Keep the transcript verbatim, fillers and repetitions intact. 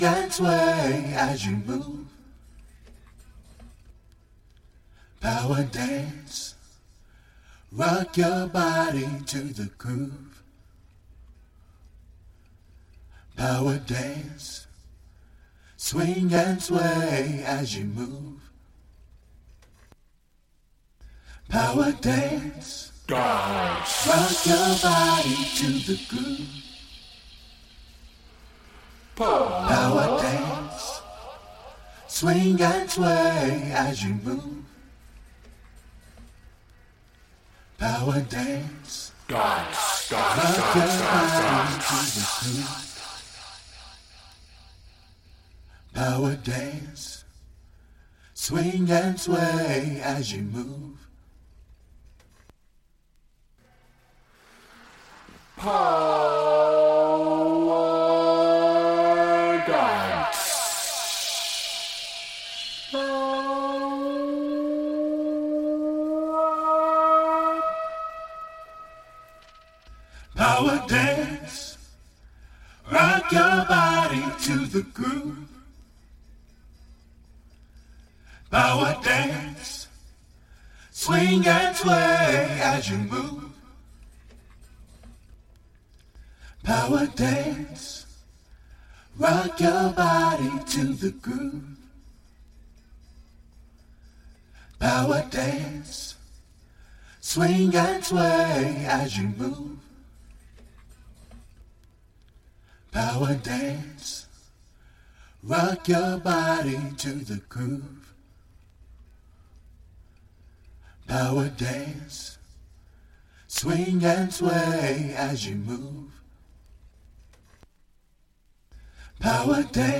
and sway as you move. Power dance, rock your body to the groove. Power dance, swing and sway as you move. Power dance, dance, rock your body to the groove. power, Power dance, swing and sway as you move. Power dance, dance, dance, rock your dance, body dance, to the groove. Power dance, swing and sway as you move. power dance. Power dance, rock your body to the groove. Power dance, swing and sway as you move. Power dance, rock your body to the groove. Power dance, swing and sway as you move. Power dance, rock your body to the groove. Power dance, swing and sway as you move. Power dance.